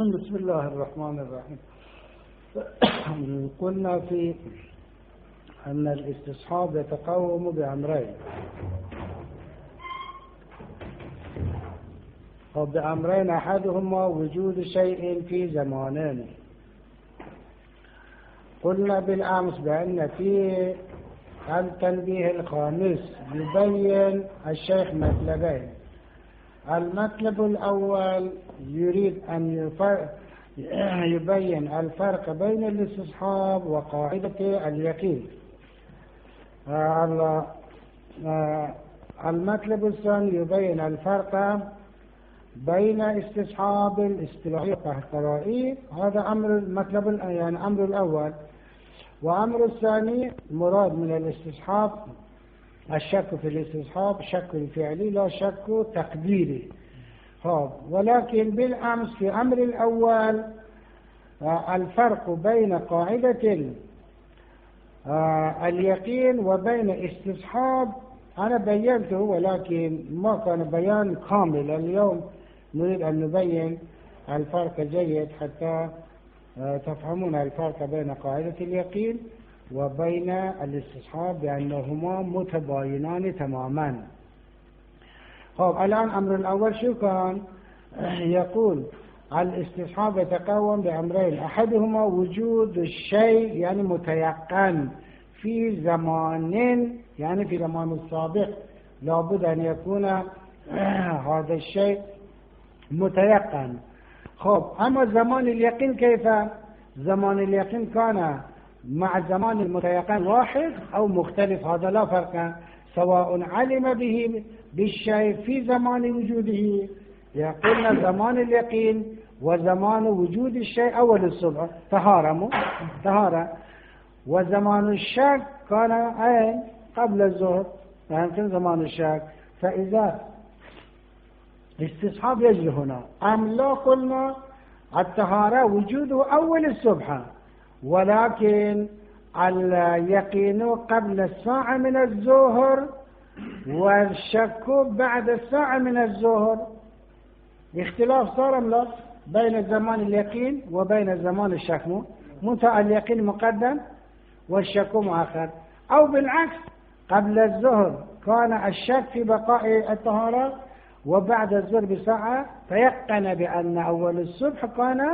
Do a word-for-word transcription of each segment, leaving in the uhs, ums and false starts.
بسم الله الرحمن الرحيم. قلنا في أن الاستصحاب يتقوم بأمرين، وبأمرين أحدهما وجود شيء في زمانين. قلنا بالأمس بأن في التنبيه الخامس يبين الشيخ مطلبين. المطلب الأول يريد أن يبين الفرق بين الاستصحاب وقاعدة اليقين. المطلب الثاني يبين الفرق بين استصحاب الاصطلاحي والقرائي. هذا أمر المطلب يعني أمر الأول. وأمر الثاني مراد من الاستصحاب الشك في الاستصحاب شك فعلي لا شك تقديري. ولكن بالأمس في أمر الأول الفرق بين قاعدة اليقين وبين استصحاب أنا بينته، ولكن ما كان بيان كامل. اليوم نريد أن نبين الفرق جيد حتى تفهمون الفرق بين قاعدة اليقين وبين الاستصحاب بأنهما متباينان تماما. طيب الآن أمر الأول شو كان؟ يقول الاستصحاب يتقوم بأمرين، أحدهما وجود الشيء يعني متيقن في زمان يعني في زمان السابق، لابد أن يكون هذا الشيء متيقن. خب أما زمان اليقين كيف؟ زمان اليقين كان مع زمان المتيقن واحد أو مختلف، هذا لا فرق، سواء علم به بالشيء في زمان وجوده، يقولنا زمان اليقين وزمان وجود الشيء أول الصبح طهارة مو طهارة، وزمان الشك كان أين قبل الظهر، فهمتم زمان الشك. فإذا استصحاب يجري هنا أم لا؟ قلنا الطهارة وجوده أول الصبح، ولكن اليقين قبل الساعة من الظهر والشك بعد الساعة من الظهر. اختلاف صار لا بين زمان اليقين وبين زمان الشك، منتهى اليقين مقدم والشك مؤخر، أو بالعكس قبل الظهر كان الشك في بقاء الطهارة وبعد الظهر بساعة تيقن بأن أول الصبح كان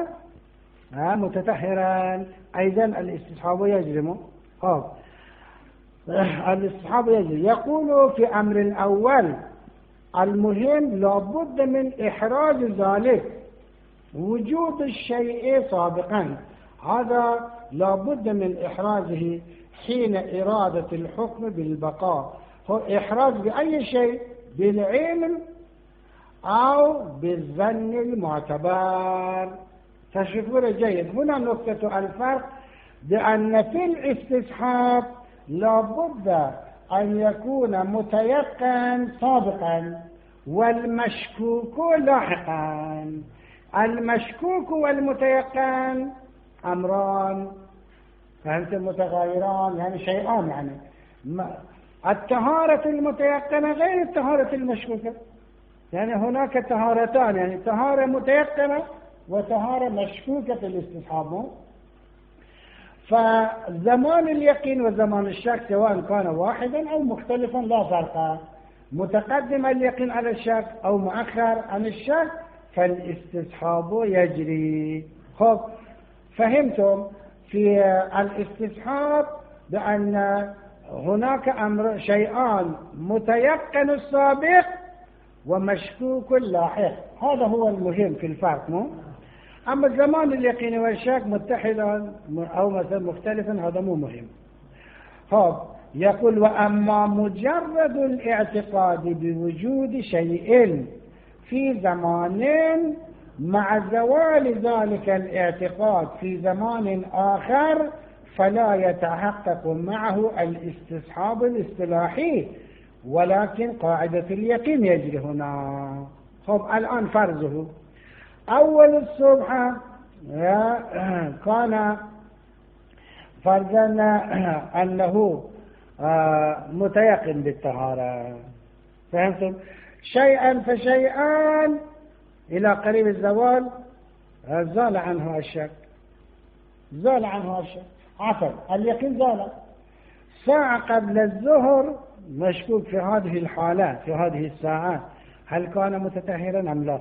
متطهرا. أيضا الاستصحاب يجري. اه الاستصحاب يجري. يقول في أمر الأول المهم لابد من إحراز ذلك وجود الشيء سابقا، هذا لابد من إحرازه حين إرادة الحكم بالبقاء. هو إحراز بأي شيء؟ بالعلم أو بالظن المعتبر. تشوفون جيد هنا نقطة الفرق، بأن في الاستصحاب لابد أن يكون متيقن سابقا والمشكوك لاحقا. المشكوك والمتيقن أمران، فهمتم؟ متغايران يعني شيئان. يعني الطهارة المتيقنة غير الطهارة المشكوكة، يعني هناك طهارتان، يعني طهارة متيقنة وطهارة مشكوكة في الاستصحاب. فزمان اليقين وزمان الشك سواء كان واحدا أو مختلفا لا فرق، متقدم اليقين على الشك أو مؤخر عن الشك، فالاستصحاب يجري. خب فهمتم في الاستصحاب بأن هناك أمر شيئان، متيقن السابق ومشكوك لاحق، هذا هو المهم في الفرق. مو أما زمان اليقين والشك متحدا أو مثلا مختلفا هذا مو مهم. طب يقول وأما مجرد الاعتقاد بوجود شيء في زمان مع زوال ذلك الاعتقاد في زمان آخر فلا يتحقق معه الاستصحاب الاصطلاحي، ولكن قاعدة اليقين يجري هنا. طب الآن فرضه أول الصبح كان فرضا أنه متيقن بالطهارة، فهمتم؟ شيئا فشيئا إلى قريب الزوال زال عنه الشك، زال عنه الشك، عفوا اليقين زال. ساعة قبل الظهر مشكوك في هذه الحالة، في هذه الساعات هل كان متطهرا أم لا؟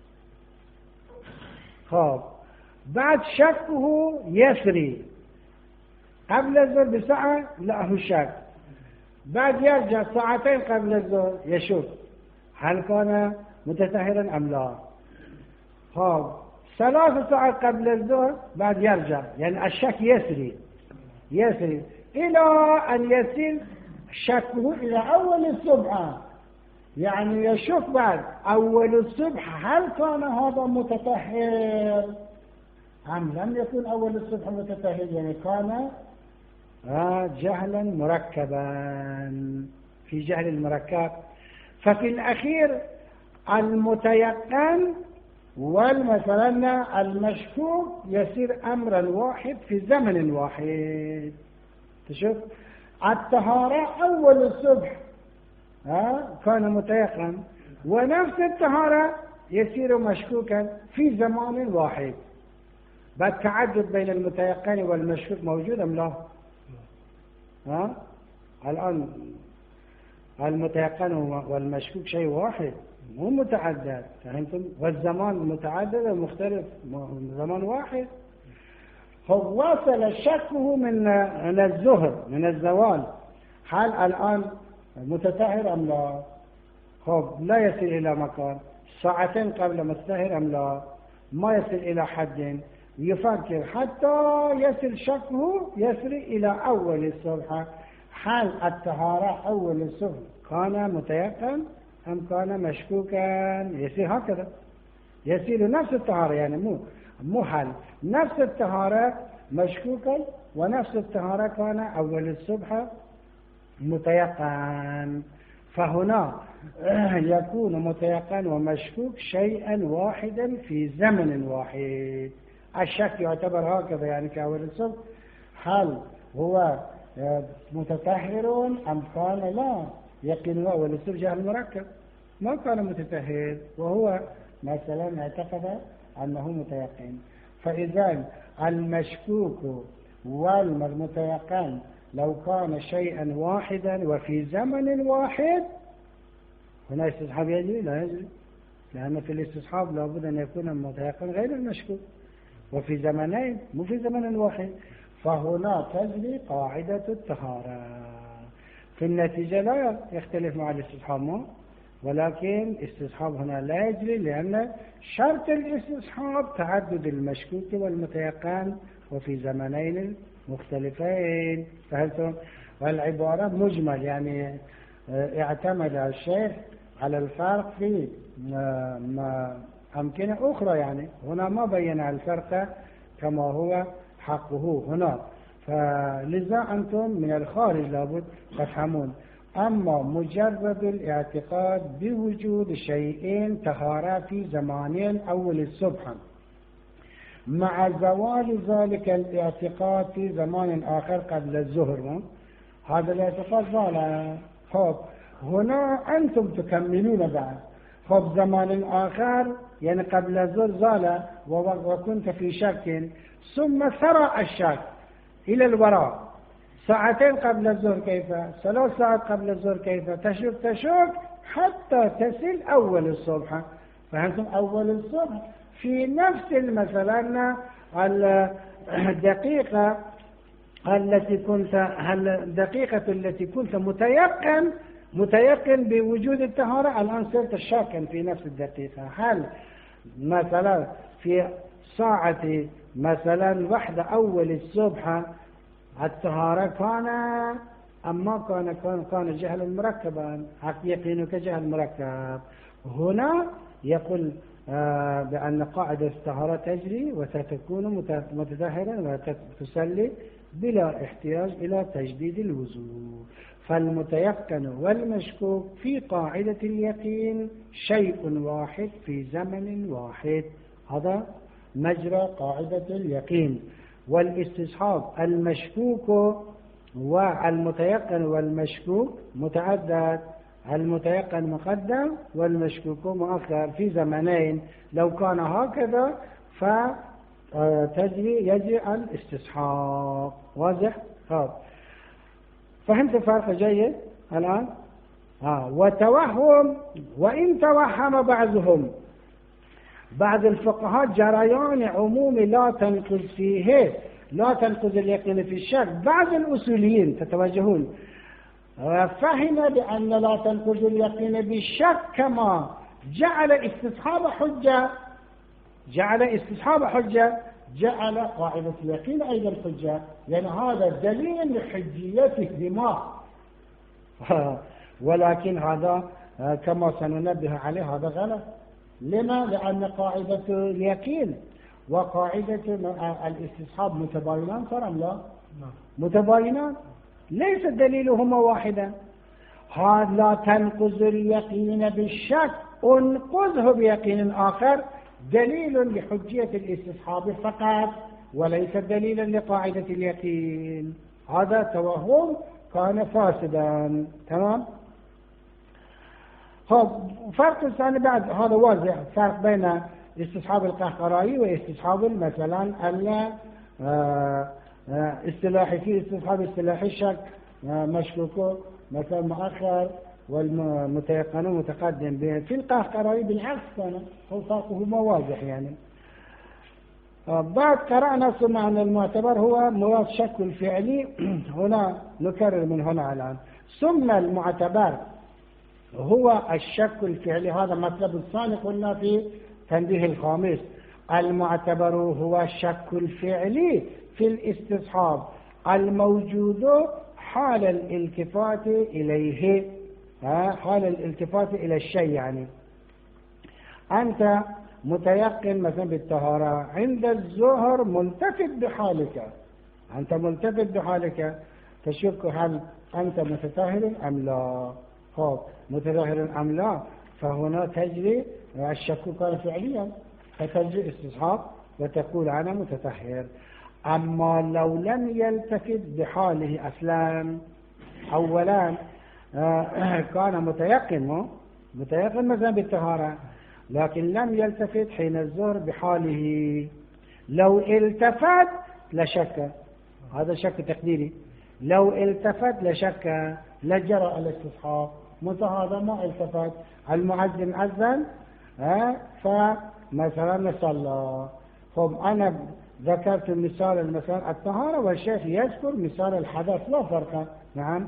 خب بعد شكه يسري، قبل الظهر بساعة لا هو شك، بعد يرجع ساعتين قبل الظهر يشك هل كان متطهرا أم لا. خب ثلاث ساعات قبل الظهر بعد يرجع، يعني الشك يسري يسري إلى أن يصل شكه إلى أول الصبح، يعني يشك بعد أول الصبح هل كان هذا متطهر أم لم يكن أول الصبح متطهر، يعني كان جهلا مركبا، في جهل المركب. ففي الأخير المتيقن والمثلا المشكوك يصير أمرا واحد في زمن واحد. تشوف الطهارة أول الصبح ها كان متيقن، ونفس الطهارة يصير مشكوكا في زمان واحد. بعد تعدد بين المتيقن والمشكوك موجود أم لا؟ ها الآن المتيقن والمشكوك شيء واحد مو متعدد، فهمتم؟ والزمان متعدد ومختلف، زمان واحد. هو وصل شكه من الظهر من الزوال، هل الآن متطهر أم لا؟ خب لا يصل إلى مكان، ساعتين قبل متطهر أم لا؟ ما يصل إلى حد، يفكر حتى يصل شكه يصل إلى أول الصبح، هل الطهارة أول الصبح كان متيقن أم كان مشكوكا؟ يصير هكذا، يصير نفس الطهارة، يعني مو مو هل نفس الطهارة مشكوكا ونفس الطهارة كان أول الصبح متيقن. فهنا يكون متيقن ومشكوك شيئا واحدا في زمن واحد. الشك يعتبر هكذا، يعني كأول الصبح هل هو متطهر أم كان لا يقين أول الصبح جهل مركب، ما كان متطهر وهو مثلا اعتقد أنه متيقن. فإذا المشكوك والمتيقن لو كان شيئا واحدا وفي زمن واحد، هنا استصحاب يجري؟ لا يجري، لأن في الاستصحاب لابد أن يكون المتيقن غير المشكوك وفي زمنين مو في زمن واحد، فهنا تجري قاعدة الطهارة. في النتيجة لا يختلف مع الاستصحاب، ولكن استصحاب هنا لا يجري، لأن شرط الاستصحاب تعدد المشكوك والمتيقن وفي زمنين مختلفين. فهمتم؟ والعبارة مجمل، يعني اعتمد الشيخ على الفرق في أمكنة أخرى، يعني هنا ما بين الفرق كما هو حقه هنا. فلذا أنتم من الخارج لابد تفهمون. أما مجرد الاعتقاد بوجود شيئين طهارة في زمانين أول الصبح مع زوال ذلك الاعتقاد في زمان آخر قبل الظهر، هذا الاعتقاد زال. خب هنا أنتم تكملون بعد، خب زمان آخر يعني قبل الظهر زال وكنت في شك، ثم سرى الشك إلى الوراء، ساعتين قبل الظهر كيف، ثلاث ساعات قبل الظهر كيف، تشك تشك حتى تصل أول الصبح. فهمتم؟ أول الصبح في نفس مثلا الدقيقة التي كنت الدقيقة التي كنت متيقن متيقن بوجود الطهارة، الآن صرت شاكا في نفس الدقيقة. هل مثلا في ساعة مثلا واحدة أول الصبح الطهارة كان أما كان كان كان جهلا مركبا، يقينك جهل مركب. هنا يقول آه بأن قاعدة الطهارة تجري وستكون متطهرا وتصلي بلا احتياج إلى تجديد الوضوء. فالمتيقن والمشكوك في قاعدة اليقين شيء واحد في زمن واحد، هذا مجرى قاعدة اليقين. والاستصحاب المشكوك والمتيقن والمشكوك متعدد، المتيقن مقدم والمشكوك مؤخر في زمنين. لو كان هكذا فتجري يجري الاستصحاب. واضح؟ طيب فهمت الفرق جيد الآن؟ آه. وتوهم، وإن توهم بعضهم، بعض الفقهاء جريان عمومي لا تنقض فيه، لا تنقض اليقين في الشك. بعض الأصوليين تتوجهون فهم بأن لا تنقض اليقين بالشك، كما جعل استصحاب حجة، جعل استصحاب حجة جعل قاعدة اليقين أيضا حجة، لأن هذا دليل لحجيته بما ولكن هذا كما سننبه عليه هذا غلط. لما؟ لأن قاعدة اليقين وقاعدة الاستصحاب متباينان ترى لا؟ متباينان، ليس دليلهما واحدا. هذا لا تنقض اليقين بالشك، انقذه بيقين آخر، دليل لحجية الاستصحاب فقط وليس دليلا لقاعدة اليقين. هذا توهم كان فاسدا. تمام؟ فرق الثاني بعد هذا واضح، فرق بين استصحاب القهقرائي واستصحاب مثلا الاصطلاحي. في استصحاب اصطلاحي الشك مشكوك مثلا مؤخر والمتيقن متقدم به. في القهقرائي بالعكس كان فرقهما واضح يعني. بعد قرأنا ثم أن المعتبر هو مراد شك الفعلي. هنا نكرر من هنا الآن، ثم المعتبر هو الشك الفعلي. هذا مطلب الثاني قلنا في تنبيه الخامس. المعتبر هو الشك الفعلي في الاستصحاب الموجود حال الالتفات إليه، حال الالتفات إلى الشيء. يعني أنت متيقن مثلا بالطهارة، عند الظهر ملتفت بحالك، أنت ملتفت بحالك تشك هل أنت متطهر أم لا. خب متطهر أم لا، فهنا تجري الشك كان فعليا، فتجري استصحاب وتقول أنا متطهر. أما لو لم يلتفت بحاله أصلا، أولا كان متيقن متيقن مثلا بالطهارة، لكن لم يلتفت حين الظهر بحاله. لو التفت لشك، هذا شك تقديري، لو التفت لشك لجرى الاستصحاب. متى هذا ما التفت، المؤذن أذن فمثلا صلى. خب أنا ذكرت مثال مثلا الطهارة والشيخ يذكر مثال الحدث، لا فرق. نعم.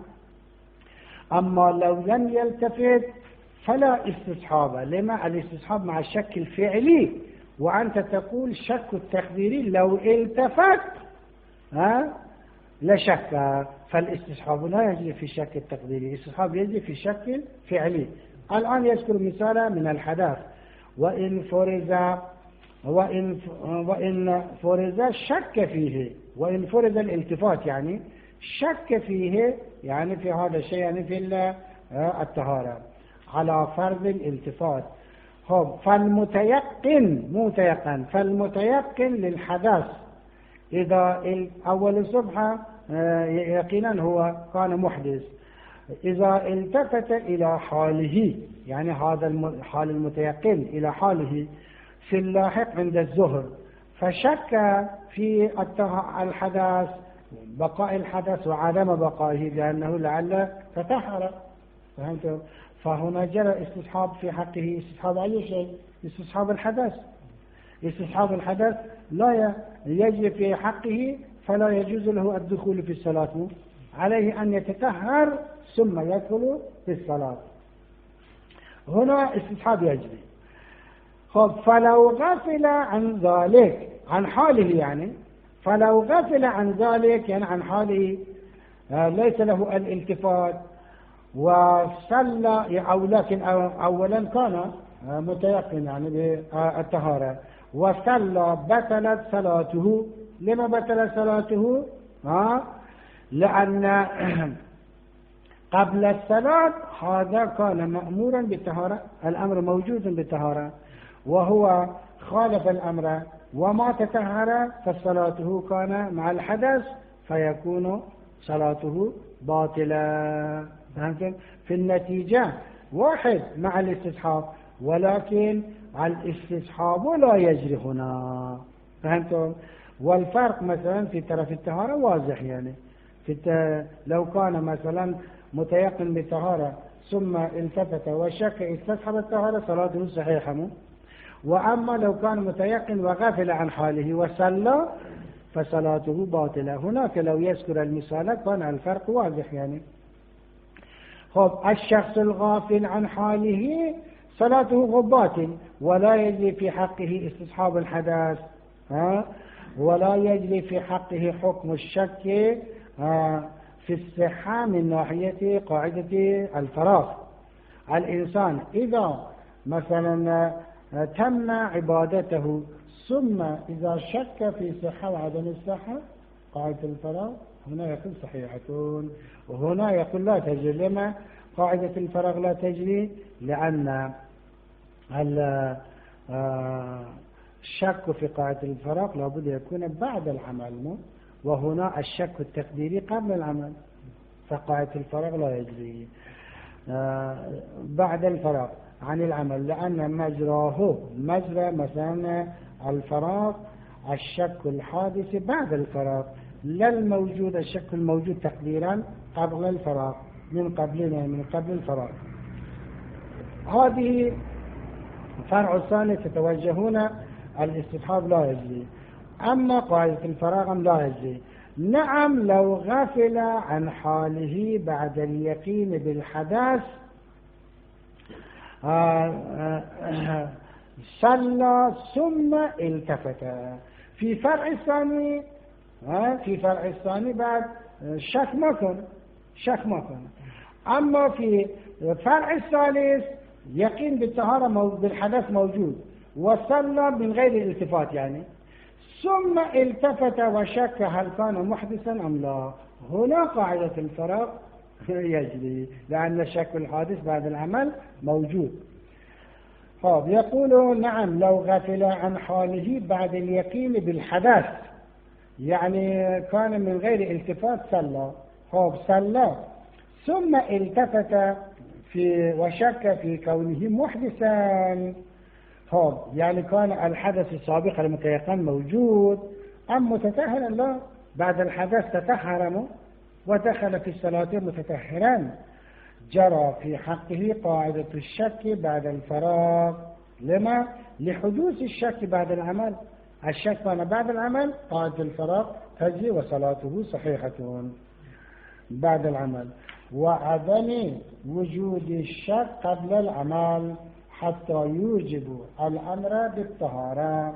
أما لو لم يلتفت فلا استصحاب. لما؟ الاستصحاب مع الشك الفعلي، وأنت تقول شك التقديري لو التفت ها لشك، فالاستصحاب لا يجري في الشك التقديري، الاستصحاب يجري في الشك الفعلي. الآن يذكر مثالا من الحدث. وإن فرز وإن وإن فرز شك فيه، وإن فرز الالتفات يعني شك فيه، يعني في هذا الشيء، يعني في الطهارة على فرض الالتفات. خب فالمتيقن مو تيقن، فالمتيقن للحدث إذا أول الصبح يقينا هو كان محدث، إذا التفت إلى حاله، يعني هذا الحال المتيقن إلى حاله في اللاحق عند الظهر، فشك في الحدث، بقاء الحدث وعدم بقائه، لأنه لعل تطهر. فهمت؟ فهنا جرى استصحاب في حقه. استصحاب أي شيء؟ استصحاب الحدث. استصحاب الحدث لا يجري في حقه، فلا يجوز له الدخول في الصلاة، عليه أن يتطهر ثم يدخل في الصلاة. هنا استصحاب يجري. خب فلو غفل عن ذلك، عن حاله يعني، فلو غفل عن ذلك يعني عن حاله، ليس له الالتفات وصلى، أو لكن أولا كان متيقن يعني بالطهارة وصلى، بطلت صلاته. لما بطلت صلاته؟ ها؟ لأن قبل الصلاة هذا كان مأمورا بالطهارة، الأمر موجود بالطهارة، وهو خالف الأمر وما تطهر، فصلاته كان مع الحدث فيكون صلاته باطلة. فهمتم؟ في النتيجة واحد مع الاستصحاب، ولكن الاستصحاب لا يجري هنا. فهمتم؟ والفرق مثلا في طرف الطهارة واضح، يعني في الت... لو كان مثلا متيقن بالطهارة ثم التفت وشك استصحب الطهارة صلاته صحيحة مو؟ وأما لو كان متيقن وغفل عن حاله وصلى فصلاته باطلة. هناك لو يذكر المثال كان الفرق واضح يعني. خب الشخص الغافل عن حاله صلاته باطل ولا يجري في حقه استصحاب الحدث، ها؟ ولا يجري في حقه حكم الشك ها؟ في الصحة من ناحية قاعدة الفراغ. الإنسان إذا مثلا تم عبادته ثم إذا شك في صحة وعدم الصحة قاعدة الفراغ هنا يقول صحيحة، وهنا يقول لا تجري. لما قاعدة الفراغ لا تجري؟ لأن الشك في قاعدة الفراغ لابد يكون بعد العمل، وهنا الشك التقديري قبل العمل، فقاعدة الفراغ لا يجري بعد الفراغ عن العمل، لأن مجراه مجرى مثلا الفراغ الشك الحادث بعد الفراغ، لا الموجود الشك الموجود تقديرا قبل الفراغ، من قبلنا من قبل الفراغ. هذه فرع الثاني تتوجهون الاستصحاب لا يجري. أما قاعدة الفراغ لا يجري. نعم لو غفل عن حاله بعد اليقين بالحدث صلى ثم التفت. في فرع الثاني في فرع الثاني بعد شك ما كان شك ما كان. أما في فرع الثالث يقين بالطهارة بالحدث موجود وصلى من غير الالتفات يعني، ثم التفت وشك هل كان محدثا أم لا، هنا قاعدة الفراغ يجري لأن الشك الحادث بعد العمل موجود. طب يقول نعم لو غفل عن حاله بعد اليقين بالحدث، يعني كان من غير التفات صلى، طب صلى ثم التفت في وشك في كونه محدثا، طب يعني كان الحدث السابق المتيقن موجود أم متطهرا؟ لا، بعد الحدث تطهر ودخل في الصلاة متطهرا، جرى في حقه قاعدة الشك بعد الفراغ. لما؟ لحدوث الشك بعد العمل، الشك كان بعد العمل قاعدة الفراغ تجري وصلاته صحيحة بعد العمل، وعدم وجود الشك قبل العمل حتى يوجب الأمر بالطهارة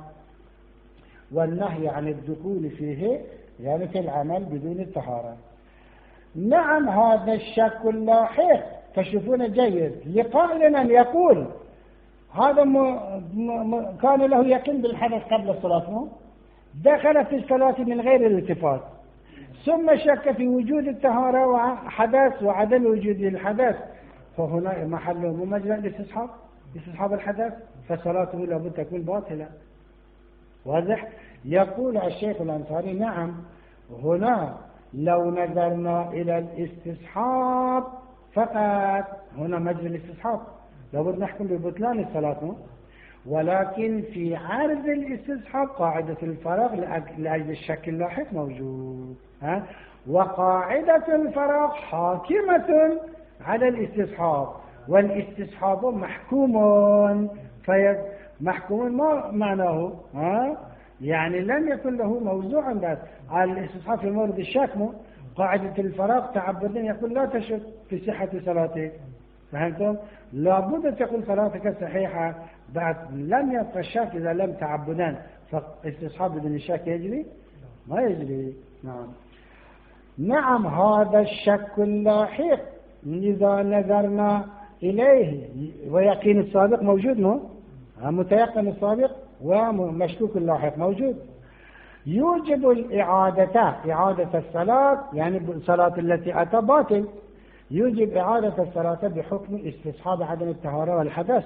والنهي عن الدخول فيه يعني في العمل بدون الطهارة. نعم هذا الشك اللاحق تشوفون جيد لقائلنا يقول هذا م... م... كان له يقين بالحدث قبل الصلاة، دخل في الصلاة من غير الالتفات ثم شك في وجود الطهارة وحدث وعدم وجود الحدث، فهنا محله مجرى الاستصحاب استصحاب الحدث، فصلاته لابد تكون باطلة. واضح؟ يقول الشيخ الأنصاري نعم هنا لو نظرنا إلى الاستصحاب فقط، هنا مجرى الاستصحاب لابد نحكم ببطلان الصلاة، ولكن في عرض الاستصحاب قاعدة الفراغ لأجل الشك اللاحق موجود، ها؟ وقاعدة الفراغ حاكمة على الاستصحاب، والاستصحاب محكوم في محكوم ما معناه ها؟ يعني لم يكن له موضوع بس الاستصحاب في مورد الشك. قاعدة الفراغ تعبدين يقول لا تشك في صحة صلاتك، فهمتم؟ لابد تكون صلاتك صحيحة بعد لم يبقى الشك إذا لم تعبدان، فاستصحاب بدون الشك يجري ما يجري. نعم نعم هذا الشك اللاحق إذا نظرنا إليه ويقين السابق موجود، مو متيقن السابق ومشكوك اللاحق موجود، يوجب الإعادة إعادة الصلاة يعني الصلاة التي أتى باطل، يوجب إعادة الصلاة بحكم استصحاب عدم الطهارة والحدث،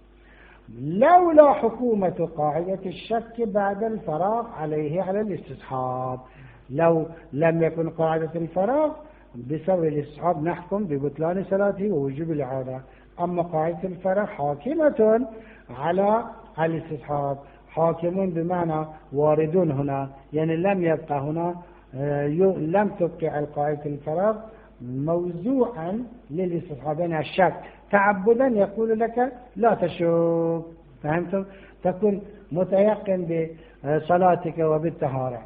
لولا حكومة قاعدة الشك بعد الفراغ عليه على الاستصحاب. لو لم يكن قاعدة الفراغ بسبب الاستصحاب نحكم ببطلان صلاته ووجوب الإعادة، أما قاعدة الفراغ حاكمة على الاستصحاب. حاكمون بمعنى واردون هنا، يعني لم يبقى هنا لم تبقي القاعدة الفراغ موضوعا للاستصحاب، يعني الشك تعبدا يقول لك لا تشك. فهمتم؟ تكون متيقن بصلاتك وبالطهارة.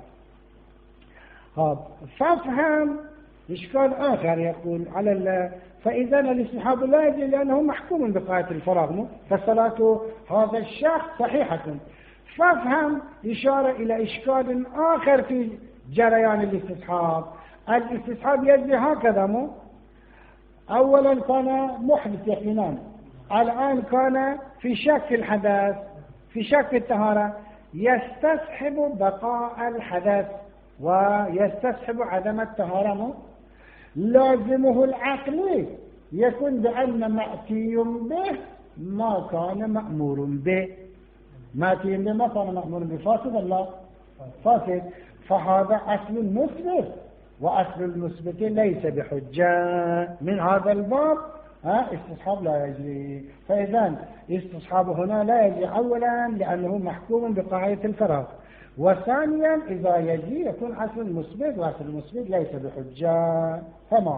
فافهم إشكال آخر يقول على ال... فإذا الاستصحاب لا يجري لأنه محكوم بقاعدة الفراغ، فصلاة هذا الشخص صحيحة. فافهم إشارة إلى إشكال آخر في جريان الاستصحاب. الاستصحاب يجري هكذا، مو أولا كان محدث يقينا، الآن كان في شك الحدث، في شك الطهارة، يستصحب بقاء الحدث ويستصحب عدم الطهارة. لازمه العقلي يكون بأن مأتي به ما كان مأمور به. مأتي به ما كان مأمور به فاسد الله فاسد. فهذا أصل مثبت، وأصل المثبت ليس بحجة. من هذا الباب استصحاب لا يجري. فإذا استصحاب هنا لا يجري أولا لأنه محكوم بقاعدة الفراغ، وثانيا إذا يجري يكون أصل مثبت، وأصل المثبت ليس بحجة. تمام.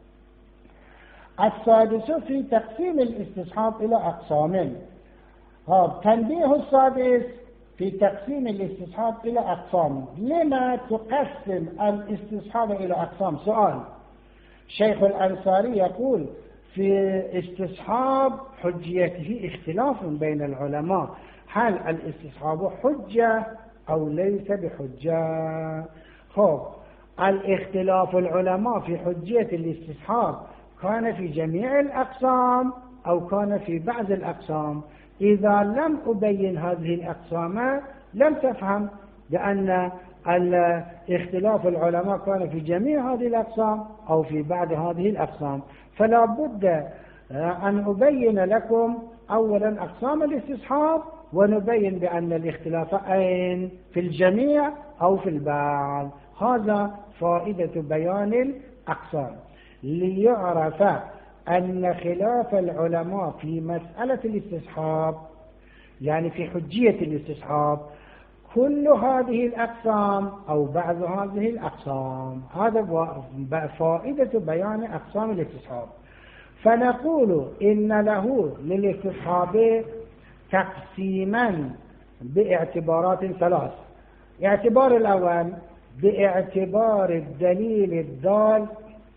السادس في تقسيم الاستصحاب إلى أقسام. تنبيه السادس في تقسيم الاستصحاب إلى أقسام. لما تقسم الاستصحاب إلى أقسام؟ سؤال. شيخ الأنصاري يقول في استصحاب حجيته اختلاف بين العلماء، هل الاستصحاب حجة أو ليس بحجة؟ خب الاختلاف العلماء في حجية الاستصحاب كان في جميع الأقسام أو كان في بعض الأقسام؟ إذا لم أبين هذه الأقسام لم تفهم، لأن الاختلاف العلماء كان في جميع هذه الأقسام أو في بعض هذه الأقسام. فلا بد أن أبين لكم أولا أقسام الاستصحاب، ونبين بأن الاختلاف أين في الجميع أو في البعض. هذا فائدة بيان الأقسام، ليعرف أن خلاف العلماء في مسألة الاستصحاب، يعني في حجية الاستصحاب، كل هذه الأقسام أو بعض هذه الأقسام. هذا فائدة بيان أقسام الاستصحاب. فنقول إن له للاستصحاب تقسيما باعتبارات ثلاث. اعتبار الأول باعتبار الدليل الدال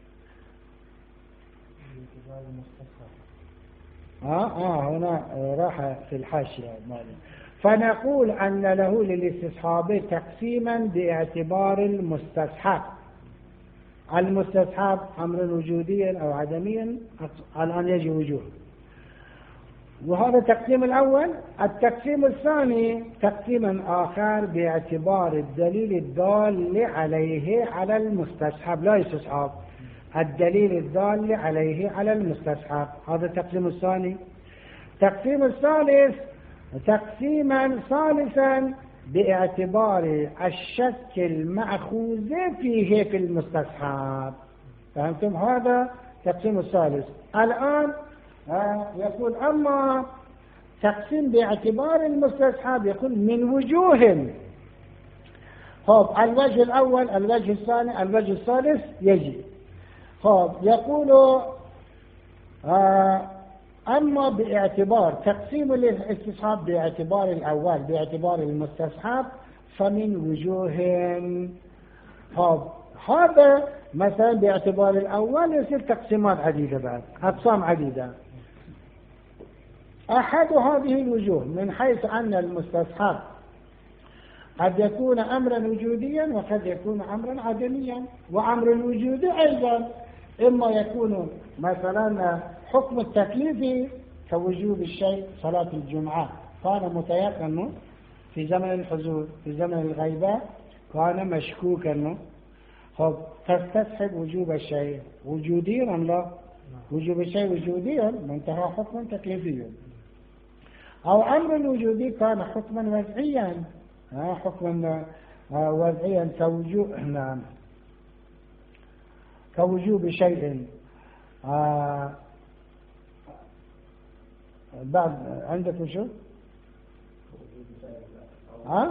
آه آه هنا راح في الحاشية مالي. فنقول أن له للاستصحاب تقسيما باعتبار المستصحب. المستصحب أمر وجوديا أو عدميا الآن يجي وجوه، وهذا التقسيم الأول. التقسيم الثاني تقسيما آخر باعتبار الدليل الدال عليه على المستصحب، لا يستصحب، الدليل الدال عليه على المستصحب. هذا التقسيم الثاني. التقسيم الثالث تقسيما ثالثا باعتبار الشك المأخوذ فيه في المستصحب. فهمتم؟ هذا التقسيم الثالث. الآن يقول أما تقسيم باعتبار المستصحب يكون من وجوه. طب الوجه الأول، الوجه الثاني، الوجه الثالث يجي. طب يقول أما باعتبار تقسيم الاستصحاب باعتبار الأول باعتبار المستصحب فمن وجوه. طب هذا مثلا باعتبار الأول يصير تقسيمات عديدة، بعد أقسام عديدة. أحد هذه الوجوه من حيث أن المستصحب قد يكون أمرا وجوديا وقد يكون أمرا عدميا. وأمر الوجودي أيضا إما يكون مثلا حكم التكليف كوجوب الشيء، صلاة الجمعة كان متيقن في زمن الحضور، في زمن الغيبة كان مشكوكا، خب تستصحب وجوب الشيء وجوديا أم لا؟ وجوب الشيء وجوديا منتهى حكم تكليفي. أو أمر الوجودي كان حكما وضعيا، حكما وضعيا كوجوب نعم كوجوب شيء. آه بعد عندك شو ها؟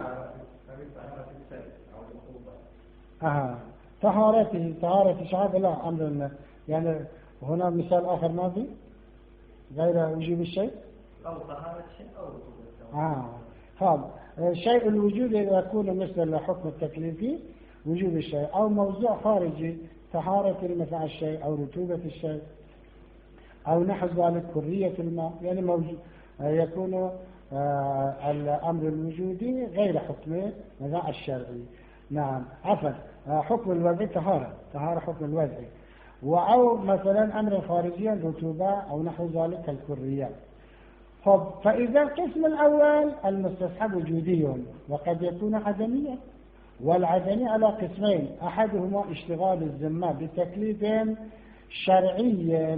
أها طهارته طهارة شعب لا أمر يعني هنا مثال آخر ما في غير وجوب الشيء أو طهارة شيء أو رطوبة. آه هذا شيء الوجود يكون مثل الحكم التكليفي وجوب الشيء أو موضوع خارجي طهارة الماء الشيء أو رطوبة الشيء أو نحو ذلك كرية الماء يعني موجود يكون آه الأمر الوجودي غير حكم الوضع الشرعي. نعم عفوا حكم الوضع طهارة طهارة حكم الوضع أو مثلا أمر خارجي رطوبة أو نحو ذلك الكريات. طب فإذا القسم الأول المستصحب وجودي وقد يكون عدميا والعدمي على قسمين أحدهما اشتغال الذمة بتكليف شرعي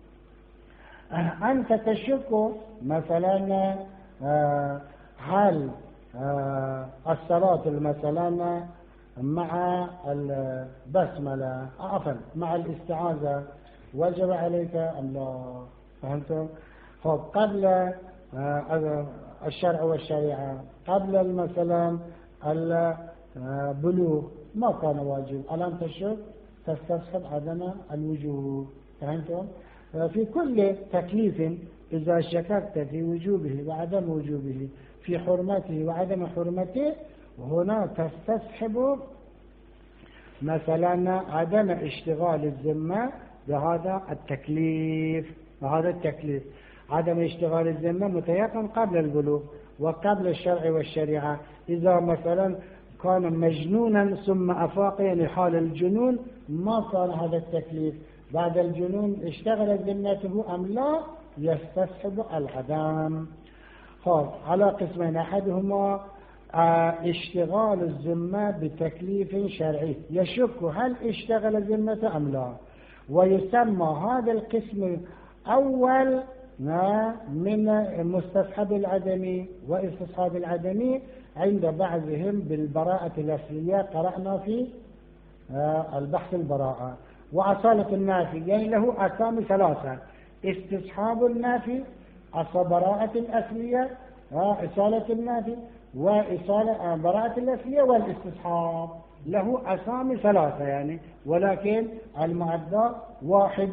أنت تشك مثلا هل الصلاة مثلا مع البسملة عفوا مع الاستعاذة وجب عليك أم لا؟ فهمتم؟ خب قبل الشرع والشريعة قبل مثلا البلوغ ما كان واجب الآن تشك تستصحب عدم الوجوب. فهمتم؟ في كل تكليف إذا شككت في وجوبه وعدم وجوبه في حرمته وعدم حرمته هنا تستصحب مثلا عدم اشتغال الذمة بهذا التكليف بهذا التكليف عدم اشتغال الذمة متيقن قبل البلوغ وقبل الشرع والشريعة. إذا مثلا كان مجنونا ثم أفاق يعني حال الجنون ما كان هذا التكليف بعد الجنون اشتغلت ذمته أم لا يستصحب العدم. خلاص على قسمين أحدهما اشتغال الذمة بتكليف شرعي يشك هل اشتغل الذمة أم لا ويسمى هذا القسم أول من مستصحب العدمي واستصحاب العدمي عند بعضهم بالبراءة الأصلية قرأنا في البحث البراءة وأصالة النافي يعني له أسامي ثلاثة استصحاب النافي براءة الأصلية وإصالة النافي وإصالة براءة الأصلية والاستصحاب له أسامي ثلاثة يعني ولكن المعدى واحد.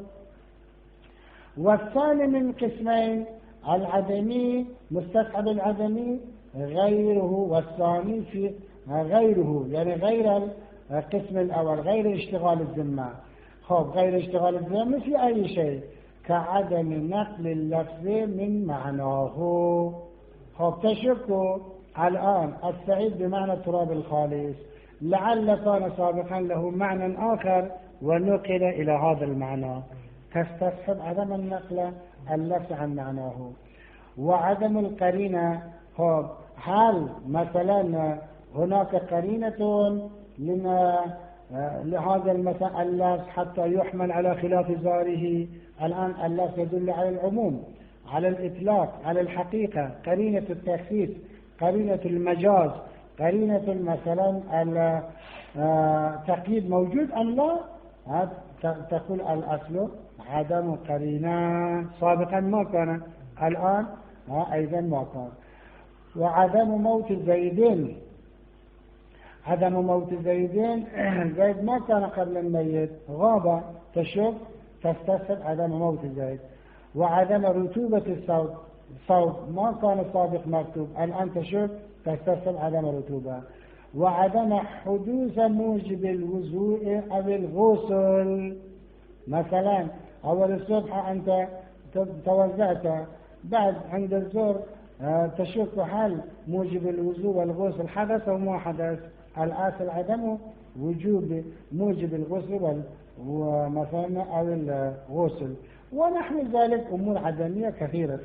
والثاني من قسمين العدمي مستصحب العدمي غيره والثاني في غيره يعني غير القسم الأول غير اشتغال الذمة. خب غير اشتغال الذمة في أي شيء كعدم نقل اللفظ من معناه. خب تشكوا الآن السعيد بمعنى التراب الخالص لعل كان سابقا له معنى آخر ونقل إلى هذا المعنى تستصحب عدم النقل اللفظ عن معناه. وعدم القرينة خب هل مثلا هناك قرينة لما لهذا المثل اللفظ حتى يحمل على خلاف ظاهره. الآن اللفظ يدل على العموم على الإطلاق على الحقيقة قرينة التخصيص قرينة المجاز قرينة مثلا التقييد موجود أم لا تقول الأصل عدم قرينة سابقا ما كان الآن أيضا ما كان. وعدم موت زيدين عدم موت زيدين زيد ما كان قبل الميت غاب تشك تستصحب عدم موت زيد. وعدم رطوبة الصوت صوت ما كان سابق مكتوب الآن تشك تستصحب عدم رطوبة. وعدم حدوث موجب الوضوء أو الغسل مثلا أول الصبح أنت توزعت بعد عند الظهر تشك هل موجب الوضوء والغسل حدث أو ما حدث. الأصل عدم وجوب موجب الغسل ومثلا أو الغسل ونحو ذلك أمور عدمية كثيرة.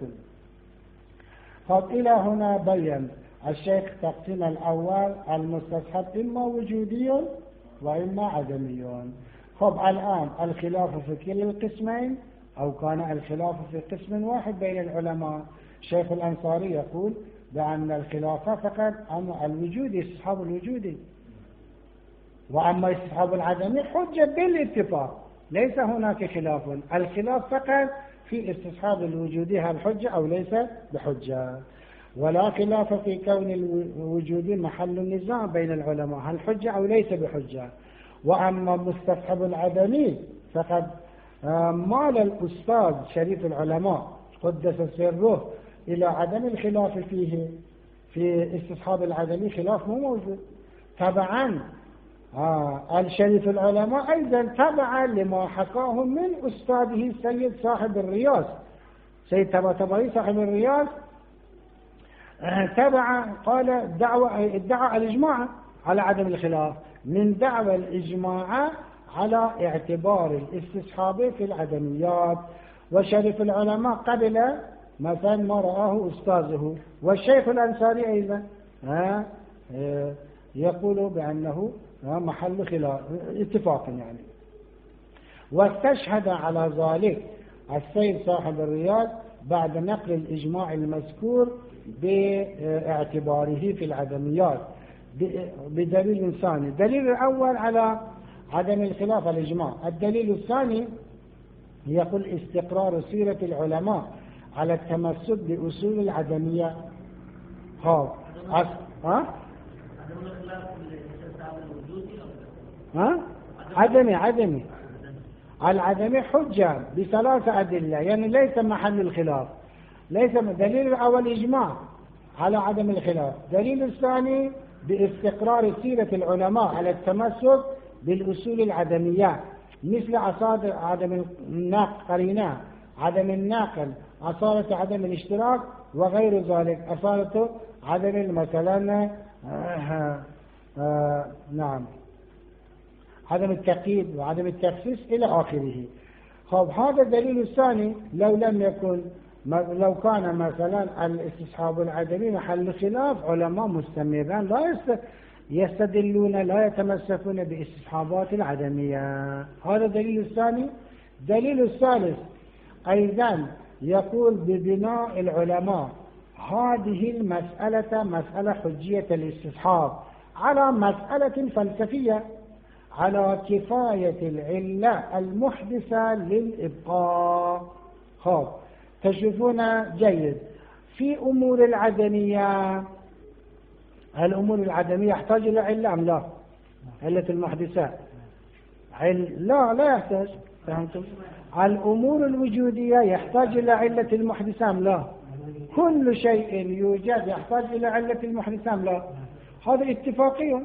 قد إلى هنا بيّن الشيخ تقسيم الأول المستصحب إما وجودي وإما عدمي. خب الآن الخلاف في كلا القسمين أو كان الخلاف في قسم واحد بين العلماء. شيخ الأنصاري يقول بأن الخلاف فقط أما الوجود استصحاب الوجود وأما استصحاب العدمي حجة بالاتفاق ليس هناك خلاف. الخلاف فقط في استصحاب الوجود هل حجة أو ليس بحجة. ولا خلاف في كون الوجود محل النزاع بين العلماء هل حجة أو ليس بحجة. وأما مستصحب العدمي فقد مال الأستاذ شريف العلماء قدس سره إلى عدم الخلاف فيه، في استصحاب العدمي خلاف مو موجود. طبعا آه الشريف العلماء أيضا تبعا لما حكاه من أستاذه السيد صاحب الرياض، سيد طباطبائي صاحب الرياض تبع قال دعوة ادعى الإجماع على عدم الخلاف من دعوى الإجماع على اعتبار الاستصحاب في العدميات. وشريف العلماء قبل مثلا ما رآه أستاذه. والشيخ الأنصاري أيضا يقول بأنه محل خلاف اتفاق يعني. واستشهد على ذلك السيد صاحب الرياض بعد نقل الإجماع المذكور باعتباره في العدميات بدليل ثاني. الدليل الأول على عدم الخلاف الإجماع. الدليل الثاني يقول استقرار سيرة العلماء على التمسك بأصول العدمية. ها ها ها ها عدمي عدمي العدمي حجة بثلاثة أدلة، يعني ليس محل الخلاف. ليس دليل الأول إجماع على عدم الخلاف. دليل الثاني باستقرار سيرة العلماء على التمسك بالأصول العدمية مثل أصالة عدم الناقل قرينة، عدم الناقل، أصالة عدم الاشتراك وغير ذلك، أصالة عدم مثلا آه آه نعم عدم التقييد وعدم التخصيص إلى آخره. خب هذا الدليل الثاني لو لم يكن لو كان مثلا الاستصحاب العدمي محل خلاف علماء مستمرين لا يستدلون لا يتمسكون باستصحابات العدمية. هذا الدليل الثاني. دليل الثالث أيضا يقول ببناء العلماء هذه المسألة مسألة حجية الاستصحاب على مسألة فلسفية على كفاية العلة المحدثة للإبقاء. خب تشوفون جيد في أمور العدمية، الأمور العدمية يحتاج إلى علة أم لا؟ علة المحدثة عل... لا لا يحتاج. فهمتم؟ الأمور الوجودية يحتاج إلى علة المحدثة أم لا؟ كل شيء يوجد يحتاج إلى علة المحدثة أم لا؟ هذا اتفاقي.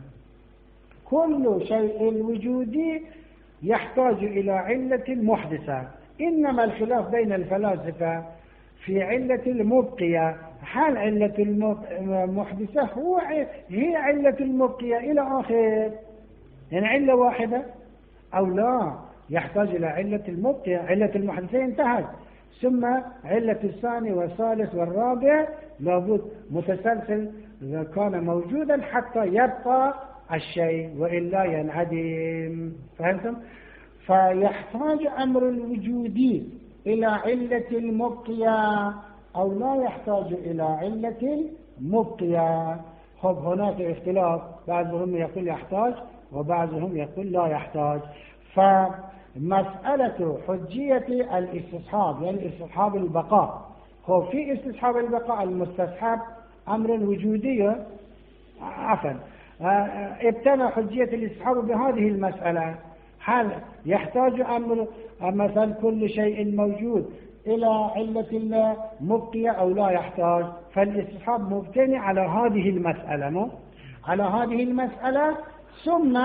كل شيء وجودي يحتاج إلى علة محدثة. إنما الخلاف بين الفلاسفة في علة المبقية. هل علة المحدثة هو هي علة المبقية إلى آخر، يعني علة واحدة أو لا، يحتاج إلى علة المبقية. علة المحدثة انتهت، ثم علة الثاني والثالث والرابع لابد متسلسل إذا كان موجودا حتى يبقى الشيء وإلا ينعدم. فهمتم؟ فيحتاج أمر الوجودي إلى علة المبقية أو لا يحتاج إلى علة المبقية. خب هناك اختلاف، بعضهم يقول يحتاج وبعضهم يقول لا يحتاج. فمسألة حجية الاستصحاب يعني استصحاب البقاء، هو في استصحاب البقاء المستصحب أمر وجودي عفوا ابتنى حجية الاستصحاب بهذه المسألة. هل يحتاج أمر مثلا كل شيء موجود إلى علة المبقية أو لا يحتاج؟ فالاستصحاب مبتني على هذه المسألة مو؟ على هذه المسألة. ثم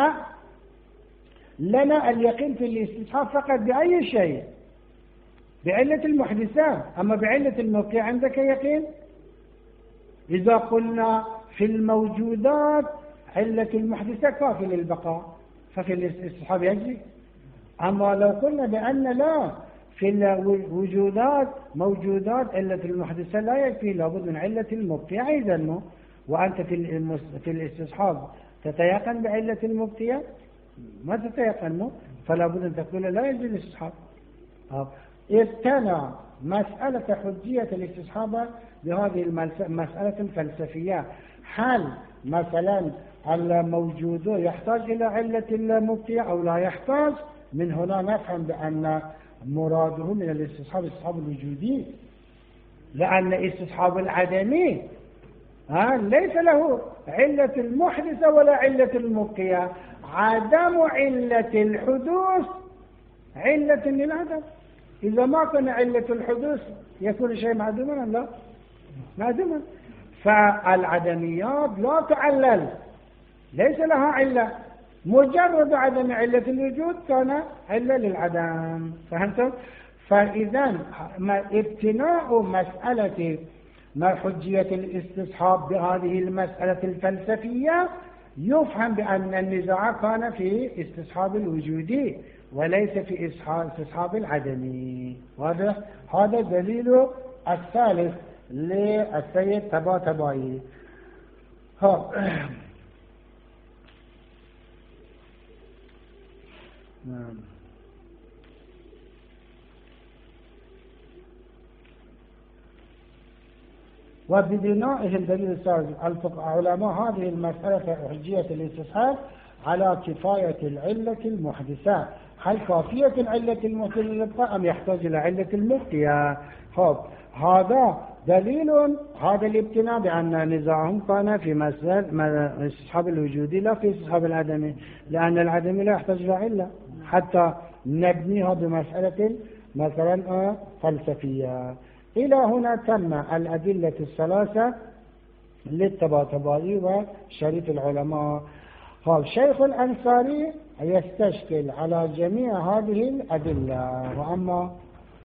لنا اليقين في الاستصحاب فقط بأي شيء؟ بعلة المحدثات. أما بعلة المبقية عندك يقين؟ إذا قلنا في الموجودات علة المحدثة كافية للبقاء ففي الاستصحاب يجري. أما لو قلنا بأن لا في الوجودات موجودات علة المحدثة لا يكفي، لابد من علة المبقية أيضا. وأنت في في الاستصحاب تتيقن بعلة المبقية؟ ما تتيقن، فلا بد أن تقول لا يجري الاستصحاب. ابتنى مسألة حجية الاستصحاب بهذه المسألة الفلسفية. هل مثلا الموجود يحتاج إلى علة المبقية أو لا يحتاج؟ من هنا نفهم بأن مراده من الاستصحاب الاستصحاب الوجودي. لأن استصحاب العدمي ها ليس له علة المحدثة ولا علة المبقية. عدم علة الحدوث علة للعدم. إذا ما كان علة الحدوث يكون شيء معدوما أم لا؟ معدوما. فالعدميات لا تعلل، ليس لها علة، مجرد عدم علة الوجود كان علة للعدم. فهمتم؟ فإذا ابتناء مسألة ما حجية الاستصحاب بهذه المسألة الفلسفية يفهم بأن النزاع كان في استصحاب الوجودي وليس في استصحاب العدمي. واضح؟ هذا دليل الثالث للسيد طباطبائي. نعم. وببنائه الدليل الثالث علماء هذه المسألة حجية الاستصحاب على كفاية العلة المحدثة. هل كافية العلة المحدثة أم يحتاج إلى علة المبقية؟ خب هذا دليل هذا الابتناء بأن نزاعهم كان في مسألة استصحاب الوجودي لا في استصحاب العدمي، لأن العدمي لا يحتاج إلى علة حتى نبنيها بمسألة مثلا فلسفية. إلى هنا تم الأدلة الثلاثة للطباطبائي وشريط العلماء. هذا شيخ الأنصاري يستشكل على جميع هذه الأدلة. وأما